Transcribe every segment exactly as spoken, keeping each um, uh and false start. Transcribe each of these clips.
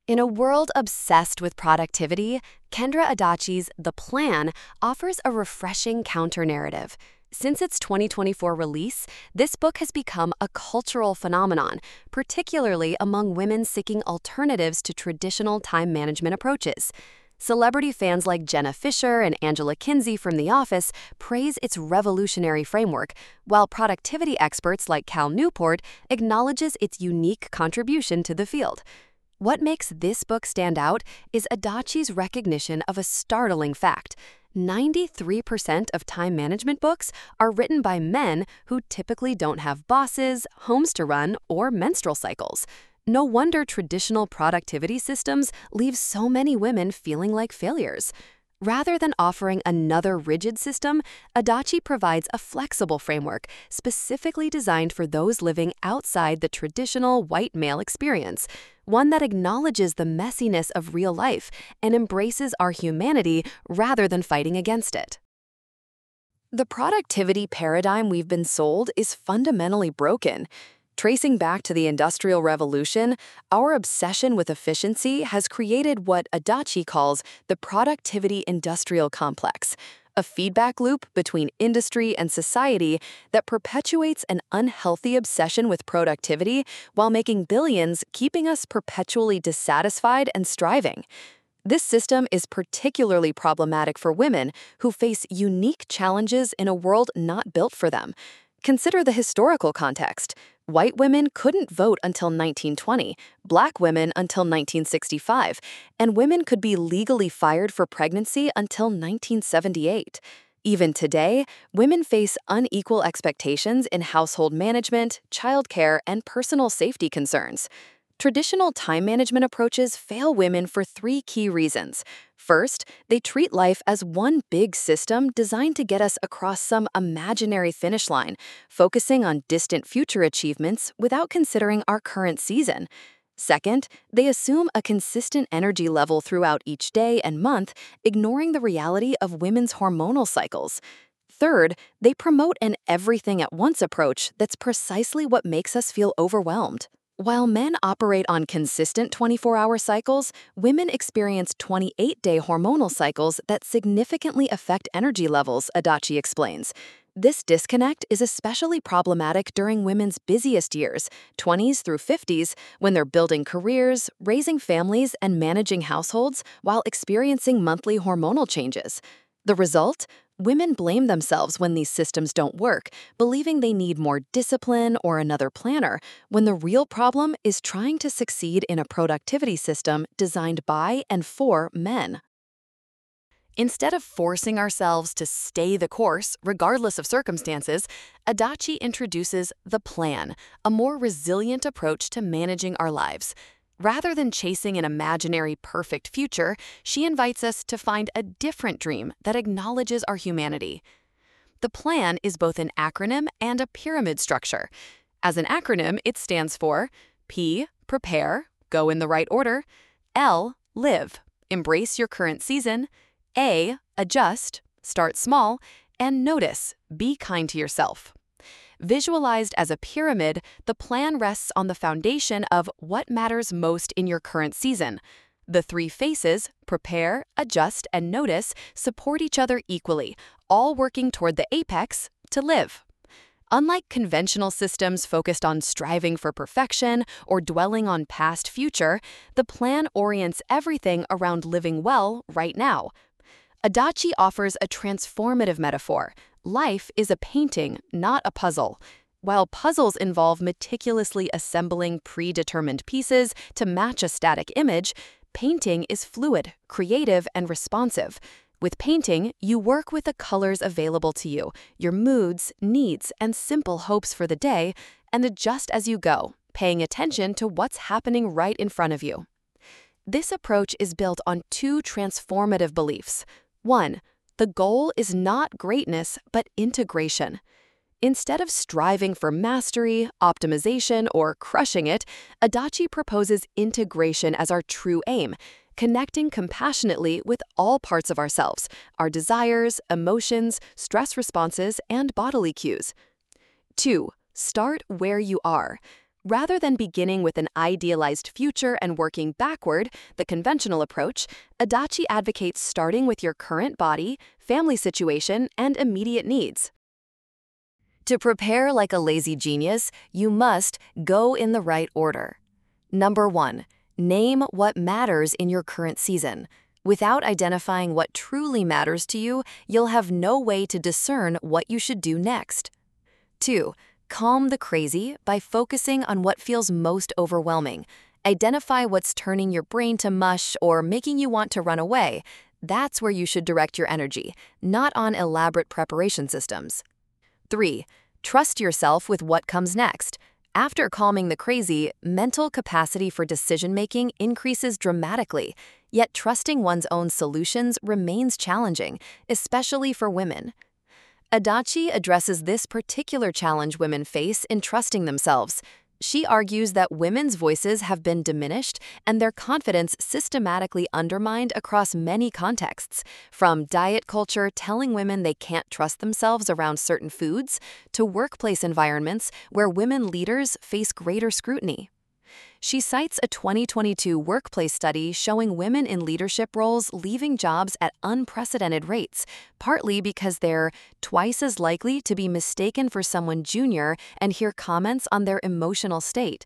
In a world obsessed with productivity, Kendra Adachi's The Plan offers a refreshing counter-narrative. Since its twenty twenty-four release, this book has become a cultural phenomenon, particularly among women seeking alternatives to traditional time management approaches. Celebrity fans like Jenna Fisher and Angela Kinsey from The Office praise its revolutionary framework, while productivity experts like Cal Newport acknowledges its unique contribution to the field. What makes this book stand out is Adachi's recognition of a startling fact. ninety-three percent of time management books are written by men who typically don't have bosses, homes to run, or menstrual cycles. No wonder traditional productivity systems leave so many women feeling like failures. Rather than offering another rigid system, Adachi provides a flexible framework specifically designed for those living outside the traditional white male experience, one that acknowledges the messiness of real life and embraces our humanity rather than fighting against it. The productivity paradigm we've been sold is fundamentally broken. Tracing back to the Industrial Revolution, our obsession with efficiency has created what Adachi calls the productivity industrial complex, a feedback loop between industry and society that perpetuates an unhealthy obsession with productivity while making billions, keeping us perpetually dissatisfied and striving. This system is particularly problematic for women who face unique challenges in a world not built for them. Consider the historical context. White women couldn't vote until nineteen twenty, black women until nineteen sixty-five, and women could be legally fired for pregnancy until nineteen seventy-eight. Even today, women face unequal expectations in household management, childcare, and personal safety concerns. Traditional time management approaches fail women for three key reasons. First, they treat life as one big system designed to get us across some imaginary finish line, focusing on distant future achievements without considering our current season. Second, they assume a consistent energy level throughout each day and month, ignoring the reality of women's hormonal cycles. Third, they promote an everything-at-once approach that's precisely what makes us feel overwhelmed. While men operate on consistent twenty-four hour cycles, women experience twenty-eight day hormonal cycles that significantly affect energy levels, Adachi explains. This disconnect is especially problematic during women's busiest years, twenties through fifties, when they're building careers, raising families, and managing households while experiencing monthly hormonal changes. The result? Women blame themselves when these systems don't work, believing they need more discipline or another planner, when the real problem is trying to succeed in a productivity system designed by and for men. Instead of forcing ourselves to stay the course, regardless of circumstances, Adachi introduces The Plan, a more resilient approach to managing our lives. Rather than chasing an imaginary perfect future, she invites us to find a different dream that acknowledges our humanity. The Plan is both an acronym and a pyramid structure. As an acronym, it stands for P, prepare, go in the right order, L, live, embrace your current season, A, adjust, start small, and notice, be kind to yourself. Visualized as a pyramid, the plan rests on the foundation of what matters most in your current season. The three phases, prepare, adjust, and notice, support each other equally, all working toward the apex, to live. Unlike conventional systems focused on striving for perfection or dwelling on past future, the plan orients everything around living well right now. Adachi offers a transformative metaphor. Life is a painting, not a puzzle. While puzzles involve meticulously assembling predetermined pieces to match a static image, painting is fluid, creative, and responsive. With painting, you work with the colors available to you, your moods, needs, and simple hopes for the day, and adjust as you go, paying attention to what's happening right in front of you. This approach is built on two transformative beliefs. One, the goal is not greatness, but integration. Instead of striving for mastery, optimization, or crushing it, Adachi proposes integration as our true aim, connecting compassionately with all parts of ourselves, our desires, emotions, stress responses, and bodily cues. Two, start where you are. Rather than beginning with an idealized future and working backward, the conventional approach, Adachi advocates starting with your current body, family situation, and immediate needs. To prepare like a lazy genius, you must go in the right order. Number one, name what matters in your current season. Without identifying what truly matters to you, you'll have no way to discern what you should do next. Two, calm the crazy by focusing on what feels most overwhelming. Identify what's turning your brain to mush or making you want to run away. That's where you should direct your energy, not on elaborate preparation systems. Three, trust yourself with what comes next. After calming the crazy, mental capacity for decision-making increases dramatically, yet trusting one's own solutions remains challenging, especially for women. Adachi addresses this particular challenge women face in trusting themselves. She argues that women's voices have been diminished and their confidence systematically undermined across many contexts, from diet culture telling women they can't trust themselves around certain foods, to workplace environments where women leaders face greater scrutiny. She cites a twenty twenty-two workplace study showing women in leadership roles leaving jobs at unprecedented rates, partly because they're twice as likely to be mistaken for someone junior and hear comments on their emotional state.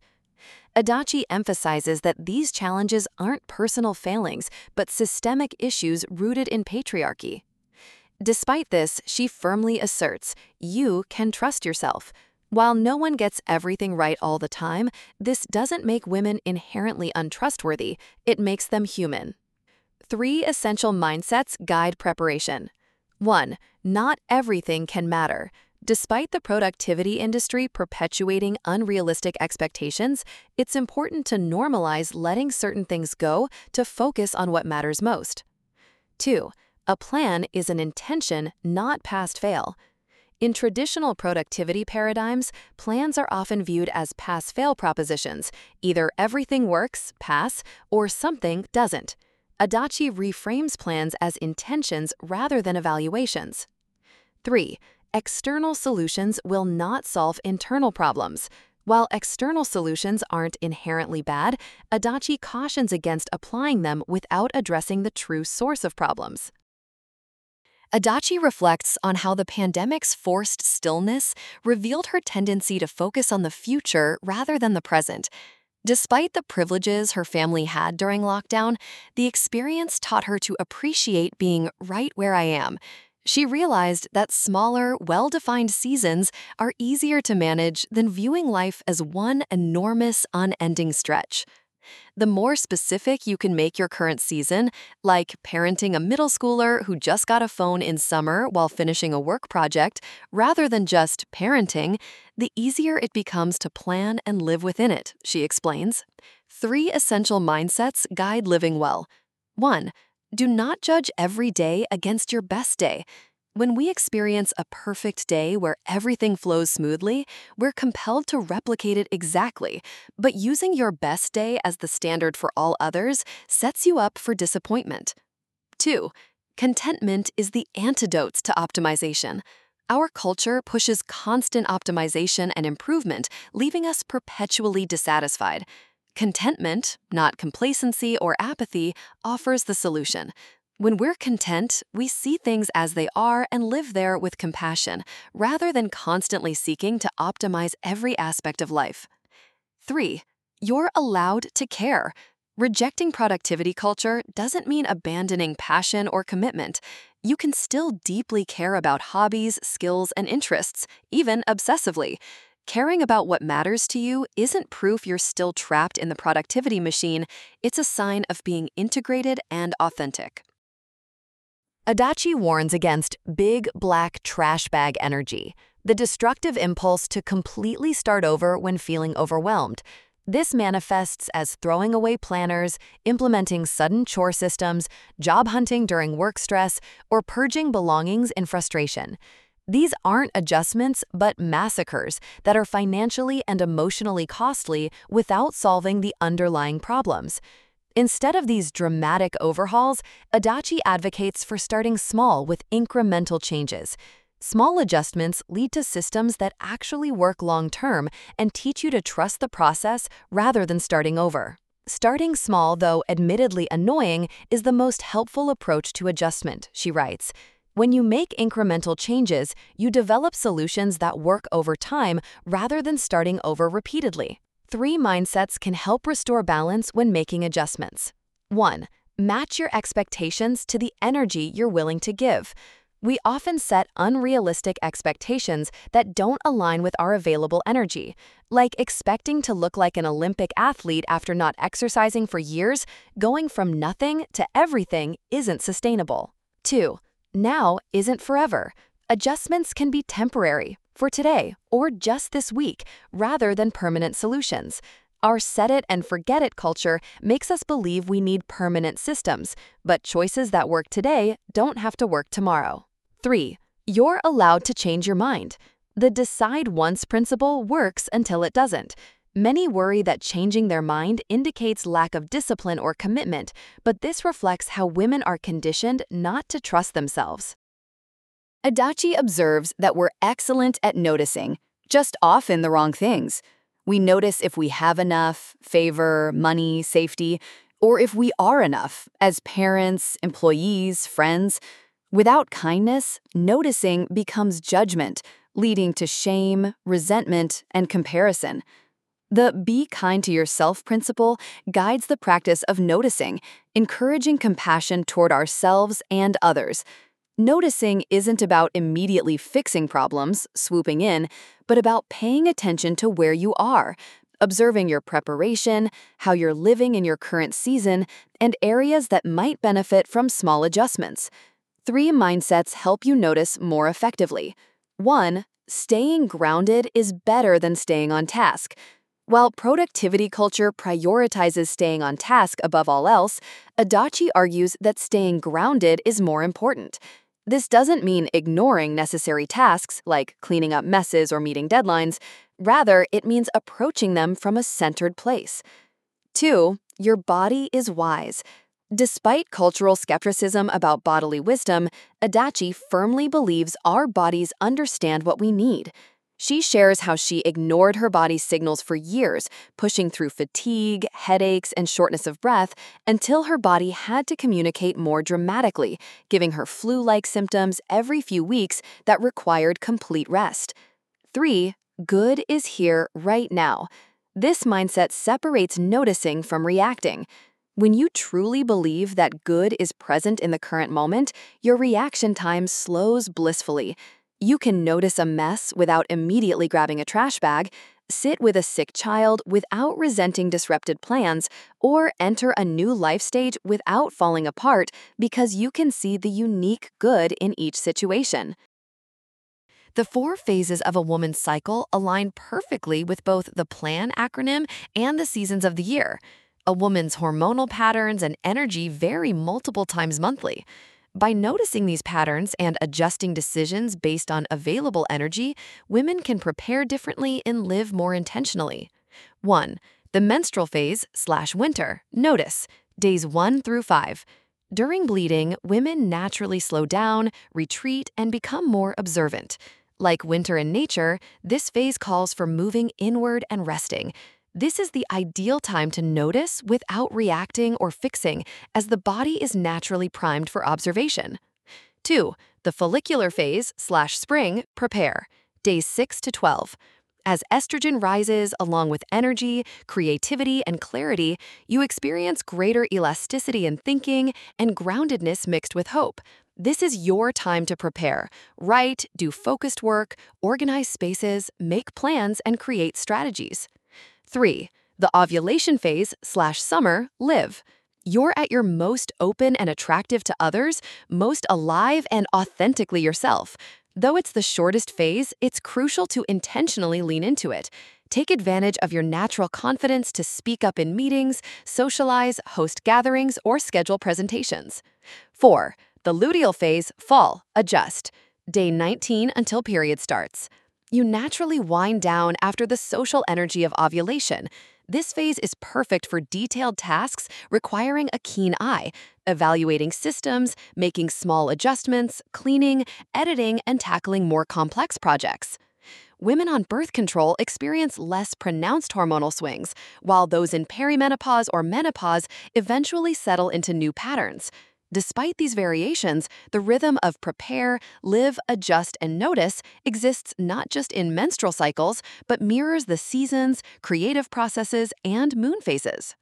Adachi emphasizes that these challenges aren't personal failings, but systemic issues rooted in patriarchy. Despite this, she firmly asserts, you can trust yourself. While no one gets everything right all the time, this doesn't make women inherently untrustworthy, it makes them human. Three essential mindsets guide preparation. One, not everything can matter. Despite the productivity industry perpetuating unrealistic expectations, it's important to normalize letting certain things go to focus on what matters most. Two, a plan is an intention, not pass-fail. In traditional productivity paradigms, plans are often viewed as pass-fail propositions. Either everything works, pass, or something doesn't. Adachi reframes plans as intentions rather than evaluations. Three, external solutions will not solve internal problems. While external solutions aren't inherently bad, Adachi cautions against applying them without addressing the true source of problems. Adachi reflects on how the pandemic's forced stillness revealed her tendency to focus on the future rather than the present. Despite the privileges her family had during lockdown, the experience taught her to appreciate being right where I am. She realized that smaller, well-defined seasons are easier to manage than viewing life as one enormous, unending stretch. The more specific you can make your current season, like parenting a middle schooler who just got a phone in summer while finishing a work project, rather than just parenting, the easier it becomes to plan and live within it, she explains. Three essential mindsets guide living well. One, do not judge every day against your best day. When we experience a perfect day where everything flows smoothly, we're compelled to replicate it exactly, but using your best day as the standard for all others sets you up for disappointment. Two, contentment is the antidote to optimization. Our culture pushes constant optimization and improvement, leaving us perpetually dissatisfied. Contentment, not complacency or apathy, offers the solution. When we're content, we see things as they are and live there with compassion, rather than constantly seeking to optimize every aspect of life. Three, you're allowed to care. Rejecting productivity culture doesn't mean abandoning passion or commitment. You can still deeply care about hobbies, skills, and interests, even obsessively. Caring about what matters to you isn't proof you're still trapped in the productivity machine, it's a sign of being integrated and authentic. Adachi warns against big black trash bag energy, the destructive impulse to completely start over when feeling overwhelmed. This manifests as throwing away planners, implementing sudden chore systems, job hunting during work stress, or purging belongings in frustration. These aren't adjustments, but massacres that are financially and emotionally costly without solving the underlying problems. Instead of these dramatic overhauls, Adachi advocates for starting small with incremental changes. Small adjustments lead to systems that actually work long-term and teach you to trust the process rather than starting over. Starting small, though admittedly annoying, is the most helpful approach to adjustment, she writes. When you make incremental changes, you develop solutions that work over time rather than starting over repeatedly. Three mindsets can help restore balance when making adjustments. one. Match your expectations to the energy you're willing to give. We often set unrealistic expectations that don't align with our available energy, like expecting to look like an Olympic athlete after not exercising for years. Going from nothing to everything isn't sustainable. two. Now isn't forever. Adjustments can be temporary, for today or just this week, rather than permanent solutions. Our set-it-and-forget-it culture makes us believe we need permanent systems, but choices that work today don't have to work tomorrow. three. You're allowed to change your mind. The decide once principle works until it doesn't. Many worry that changing their mind indicates lack of discipline or commitment, but this reflects how women are conditioned not to trust themselves. Adachi observes that we're excellent at noticing, just often the wrong things. We notice if we have enough, favor, money, safety, or if we are enough as parents, employees, friends. Without kindness, noticing becomes judgment, leading to shame, resentment, and comparison. The be kind to yourself principle guides the practice of noticing, encouraging compassion toward ourselves and others. Noticing isn't about immediately fixing problems, swooping in, but about paying attention to where you are, observing your preparation, how you're living in your current season, and areas that might benefit from small adjustments. Three mindsets help you notice more effectively. one. Staying grounded is better than staying on task. While productivity culture prioritizes staying on task above all else, Adachi argues that staying grounded is more important. This doesn't mean ignoring necessary tasks like cleaning up messes or meeting deadlines. Rather, it means approaching them from a centered place. two. Your body is wise. Despite cultural skepticism about bodily wisdom, Adachi firmly believes our bodies understand what we need. She shares how she ignored her body's signals for years, pushing through fatigue, headaches, and shortness of breath until her body had to communicate more dramatically, giving her flu-like symptoms every few weeks that required complete rest. three. Good is here right now. This mindset separates noticing from reacting. When you truly believe that good is present in the current moment, your reaction time slows blissfully. You can notice a mess without immediately grabbing a trash bag, sit with a sick child without resenting disrupted plans, or enter a new life stage without falling apart because you can see the unique good in each situation. The four phases of a woman's cycle align perfectly with both the PLAN acronym and the seasons of the year. A woman's hormonal patterns and energy vary multiple times monthly. By noticing these patterns and adjusting decisions based on available energy, women can prepare differently and live more intentionally. one. The menstrual phase slash winter. Notice days one through five. During bleeding, women naturally slow down, retreat, and become more observant. Like winter in nature, this phase calls for moving inward and resting. This is the ideal time to notice without reacting or fixing, as the body is naturally primed for observation. two. The follicular phase slash spring, prepare, days six to twelve. As estrogen rises along with energy, creativity, and clarity, you experience greater elasticity in thinking and groundedness mixed with hope. This is your time to prepare, write, do focused work, organize spaces, make plans, and create strategies. three. The ovulation phase slash summer, live. You're at your most open and attractive to others, most alive and authentically yourself. Though it's the shortest phase, it's crucial to intentionally lean into it. Take advantage of your natural confidence to speak up in meetings, socialize, host gatherings, or schedule presentations. four. The luteal phase, fall, adjust. Day nineteen until period starts. You naturally wind down after the social energy of ovulation. This phase is perfect for detailed tasks requiring a keen eye, evaluating systems, making small adjustments, cleaning, editing, and tackling more complex projects. Women on birth control experience less pronounced hormonal swings, while those in perimenopause or menopause eventually settle into new patterns. Despite these variations, the rhythm of prepare, live, adjust, and notice exists not just in menstrual cycles, but mirrors the seasons, creative processes, and moon phases.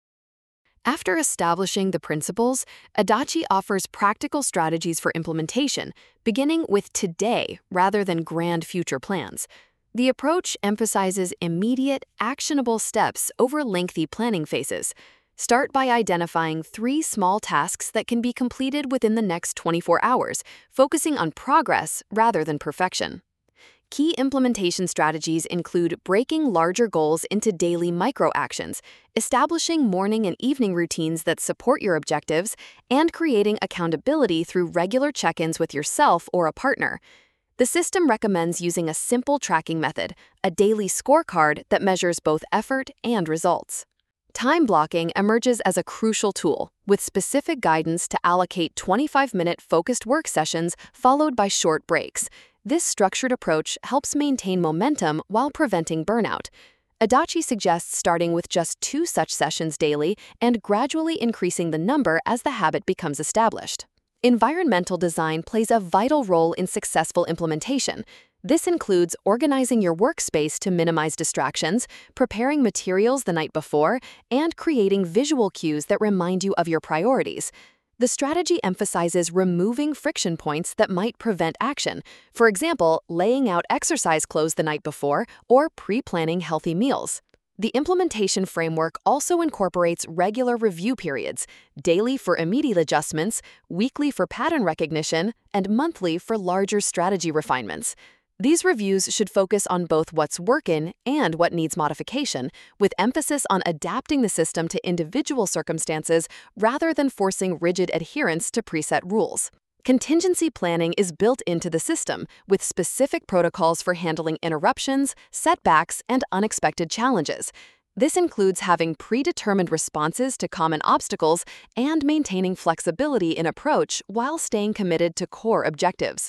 After establishing the principles, Adachi offers practical strategies for implementation, beginning with today rather than grand future plans. The approach emphasizes immediate, actionable steps over lengthy planning phases. Start by identifying three small tasks that can be completed within the next twenty-four hours, focusing on progress rather than perfection. Key implementation strategies include breaking larger goals into daily micro-actions, establishing morning and evening routines that support your objectives, and creating accountability through regular check-ins with yourself or a partner. The system recommends using a simple tracking method, a daily scorecard that measures both effort and results. Time blocking emerges as a crucial tool, with specific guidance to allocate twenty-five minute focused work sessions followed by short breaks. This structured approach helps maintain momentum while preventing burnout. Adachi suggests starting with just two such sessions daily and gradually increasing the number as the habit becomes established. Environmental design plays a vital role in successful implementation. This includes organizing your workspace to minimize distractions, preparing materials the night before, and creating visual cues that remind you of your priorities. The strategy emphasizes removing friction points that might prevent action, for example, laying out exercise clothes the night before or pre-planning healthy meals. The implementation framework also incorporates regular review periods, daily for immediate adjustments, weekly for pattern recognition, and monthly for larger strategy refinements. These reviews should focus on both what's working and what needs modification, with emphasis on adapting the system to individual circumstances rather than forcing rigid adherence to preset rules. Contingency planning is built into the system, with specific protocols for handling interruptions, setbacks, and unexpected challenges. This includes having predetermined responses to common obstacles and maintaining flexibility in approach while staying committed to core objectives.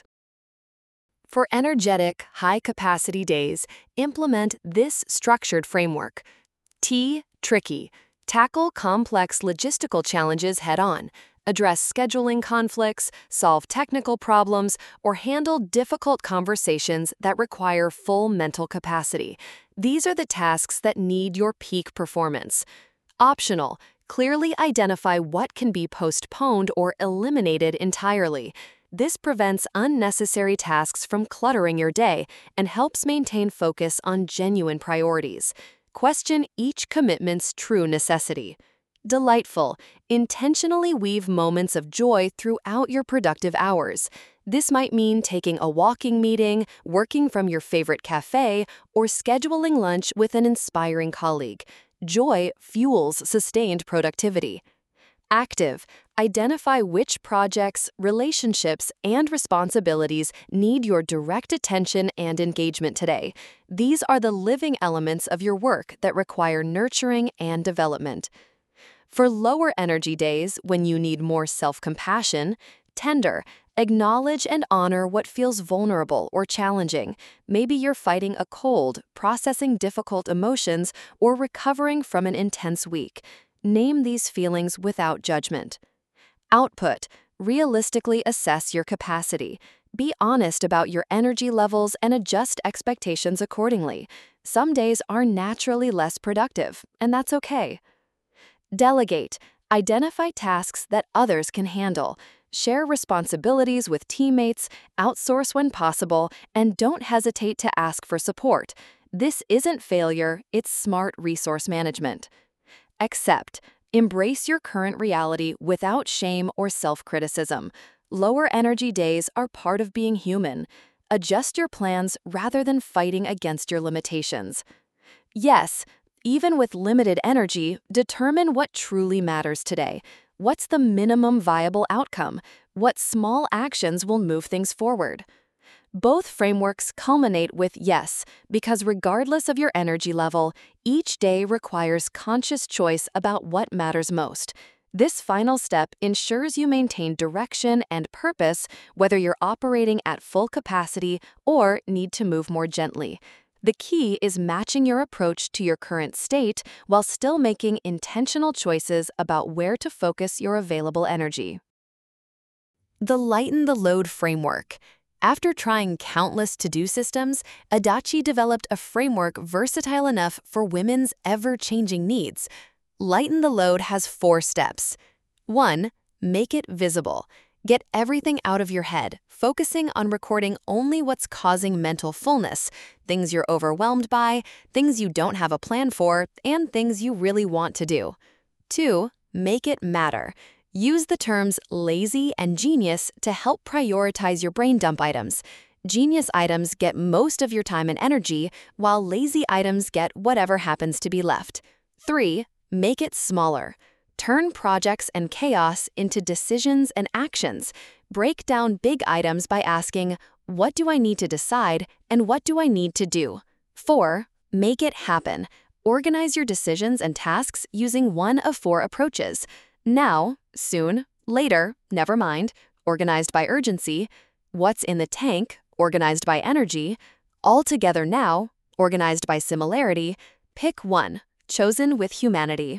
For energetic, high-capacity days, implement this structured framework. T. Tricky. Tackle complex logistical challenges head-on. Address scheduling conflicts, solve technical problems, or handle difficult conversations that require full mental capacity. These are the tasks that need your peak performance. Optional. Clearly identify what can be postponed or eliminated entirely. This prevents unnecessary tasks from cluttering your day and helps maintain focus on genuine priorities. Question each commitment's true necessity. Delightful. Intentionally weave moments of joy throughout your productive hours. This might mean taking a walking meeting, working from your favorite cafe, or scheduling lunch with an inspiring colleague. Joy fuels sustained productivity. Active. Identify which projects, relationships, and responsibilities need your direct attention and engagement today. These are the living elements of your work that require nurturing and development. For lower energy days, when you need more self-compassion, tender. Acknowledge and honor what feels vulnerable or challenging. Maybe you're fighting a cold, processing difficult emotions, or recovering from an intense week. Name these feelings without judgment. Output. Realistically assess your capacity. Be honest about your energy levels and adjust expectations accordingly. Some days are naturally less productive, and that's okay. Delegate. Identify tasks that others can handle. Share responsibilities with teammates, outsource when possible, and don't hesitate to ask for support. This isn't failure, it's smart resource management. Accept. Embrace your current reality without shame or self-criticism. Lower energy days are part of being human. Adjust your plans rather than fighting against your limitations. Yes, even with limited energy, determine what truly matters today. What's the minimum viable outcome? What small actions will move things forward? Both frameworks culminate with yes, because regardless of your energy level, each day requires conscious choice about what matters most. This final step ensures you maintain direction and purpose whether you're operating at full capacity or need to move more gently. The key is matching your approach to your current state while still making intentional choices about where to focus your available energy. The Lighten the Load framework. After trying countless to-do systems, Adachi developed a framework versatile enough for women's ever-changing needs. Lighten the Load has four steps. one. Make it visible. Get everything out of your head, focusing on recording only what's causing mental fullness, things you're overwhelmed by, things you don't have a plan for, and things you really want to do. two. Make it matter. Use the terms lazy and genius to help prioritize your brain dump items. Genius items get most of your time and energy, while lazy items get whatever happens to be left. three. Make it smaller. Turn projects and chaos into decisions and actions. Break down big items by asking, what do I need to decide and what do I need to do? four. Make it happen. Organize your decisions and tasks using one of four approaches. Now, soon, later, never mind, organized by urgency. What's in the tank, organized by energy. All together now, organized by similarity. Pick one, chosen with humanity.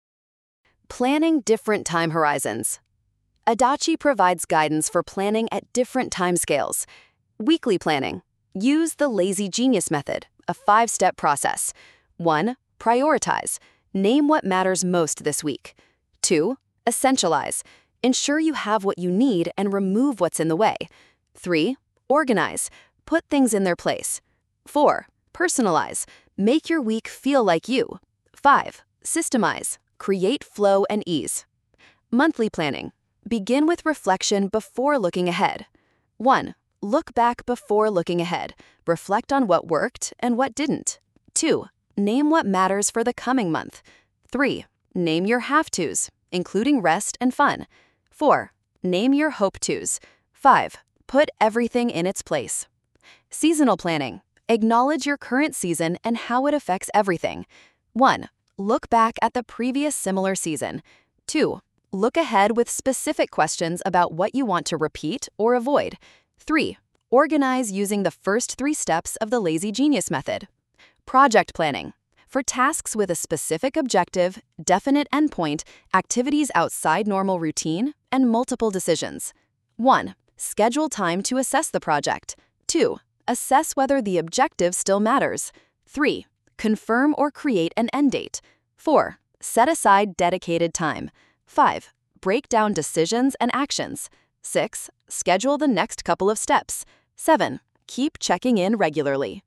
Planning different time horizons. Adachi provides guidance for planning at different timescales. Weekly planning. Use the Lazy Genius method, a five-step process. one. Prioritize. Name what matters most this week. two. Essentialize. Ensure you have what you need and remove what's in the way. three. Organize. Put things in their place. four. Personalize. Make your week feel like you. five. Systemize. Create flow and ease. Monthly planning. Begin with reflection before looking ahead. one. Look back before looking ahead. Reflect on what worked and what didn't. two. Name what matters for the coming month. three. Name your have-tos, including rest and fun. four. Name your hope-tos. five. Put everything in its place. Seasonal planning. Acknowledge your current season and how it affects everything. one. Look back at the previous similar season. two. Look ahead with specific questions about what you want to repeat or avoid. three. Organize using the first three steps of the Lazy Genius method. Project planning. For tasks with a specific objective, definite endpoint, activities outside normal routine, and multiple decisions. one. Schedule time to assess the project. two. Assess whether the objective still matters. three. Confirm or create an end date. four. Set aside dedicated time. five. Break down decisions and actions. six. Schedule the next couple of steps. seven. Keep checking in regularly.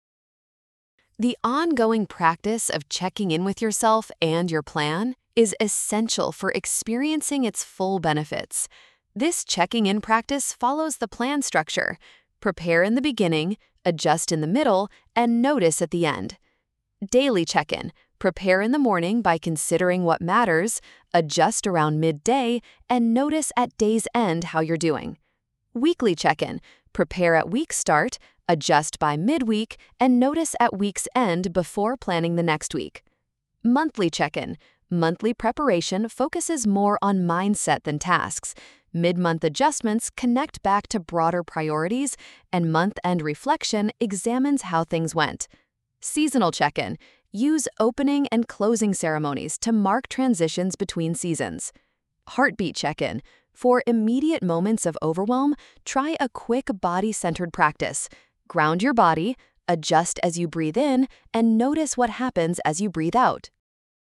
The ongoing practice of checking in with yourself and your plan is essential for experiencing its full benefits. This checking in practice follows the plan structure. Prepare in the beginning, adjust in the middle, and notice at the end. Daily check-in. Prepare in the morning by considering what matters, adjust around midday, and notice at day's end how you're doing. Weekly check-in. Prepare at week start, adjust by midweek, and notice at week's end before planning the next week. Monthly check-in. Monthly preparation focuses more on mindset than tasks. Mid-month adjustments connect back to broader priorities, and month-end reflection examines how things went. Seasonal check-in. Use opening and closing ceremonies to mark transitions between seasons. Heartbeat check-in. For immediate moments of overwhelm, try a quick body-centered practice. Ground your body, adjust as you breathe in, and notice what happens as you breathe out.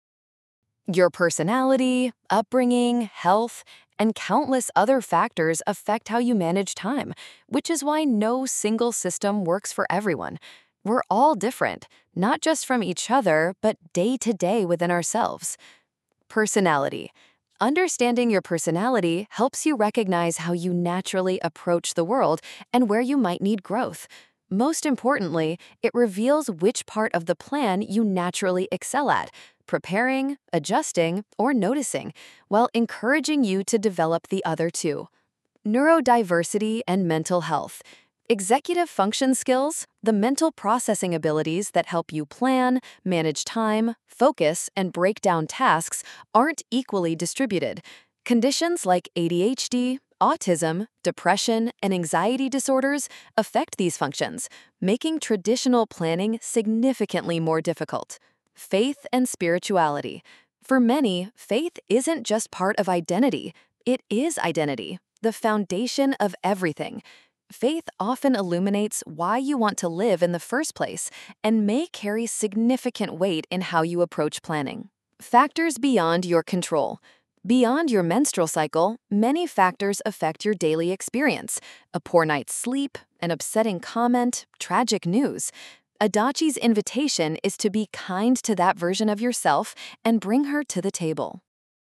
Your personality, upbringing, health, and countless other factors affect how you manage time, which is why no single system works for everyone. We're all different, not just from each other, but day to day within ourselves. Personality. Understanding your personality helps you recognize how you naturally approach the world and where you might need growth. Most importantly, it reveals which part of the plan you naturally excel at, preparing, adjusting, or noticing, while encouraging you to develop the other two. Neurodiversity and mental health. Executive function skills, the mental processing abilities that help you plan, manage time, focus, and break down tasks, aren't equally distributed. Conditions like A D H D, autism, depression, and anxiety disorders affect these functions, making traditional planning significantly more difficult. Faith and spirituality. For many, faith isn't just part of identity, it is identity, the foundation of everything. Faith often illuminates why you want to live in the first place and may carry significant weight in how you approach planning. Factors beyond your control. Beyond your menstrual cycle, many factors affect your daily experience. A poor night's sleep, an upsetting comment, tragic news. Adachi's invitation is to be kind to that version of yourself and bring her to the table.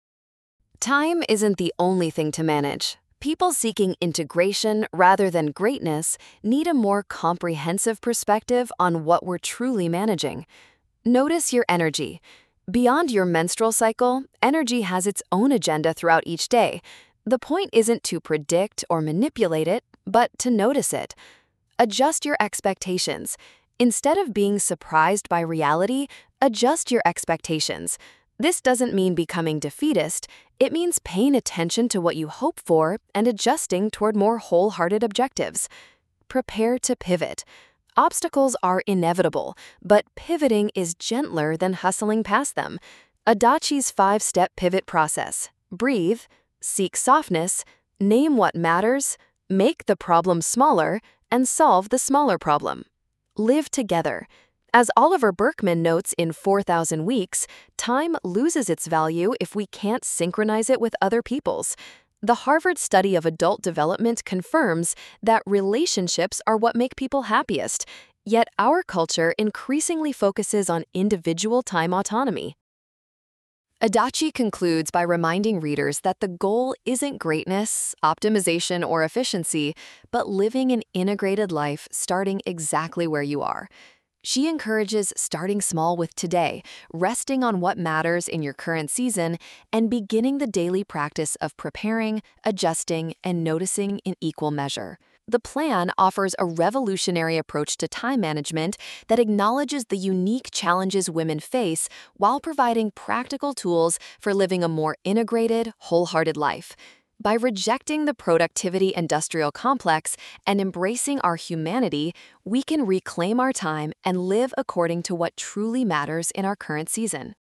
Time isn't the only thing to manage. People seeking integration rather than greatness need a more comprehensive perspective on what we're truly managing. Notice your energy. Beyond your menstrual cycle, energy has its own agenda throughout each day. The point isn't to predict or manipulate it, but to notice it. Adjust your expectations. Instead of being surprised by reality, adjust your expectations. This doesn't mean becoming defeatist, it means paying attention to what you hope for and adjusting toward more wholehearted objectives. Prepare to pivot. Obstacles are inevitable, but pivoting is gentler than hustling past them. Adachi's five-step pivot process. Breathe, seek softness, name what matters, make the problem smaller, and solve the smaller problem. Live together. As Oliver Burkeman notes in four thousand Weeks, time loses its value if we can't synchronize it with other people's. The Harvard study of adult development confirms that relationships are what make people happiest, yet our culture increasingly focuses on individual time autonomy. Adachi concludes by reminding readers that the goal isn't greatness, optimization, or efficiency, but living an integrated life starting exactly where you are. She encourages starting small with today, resting on what matters in your current season, and beginning the daily practice of preparing, adjusting, and noticing in equal measure. The plan offers a revolutionary approach to time management that acknowledges the unique challenges women face while providing practical tools for living a more integrated, wholehearted life. By rejecting the productivity industrial complex and embracing our humanity, we can reclaim our time and live according to what truly matters in our current season.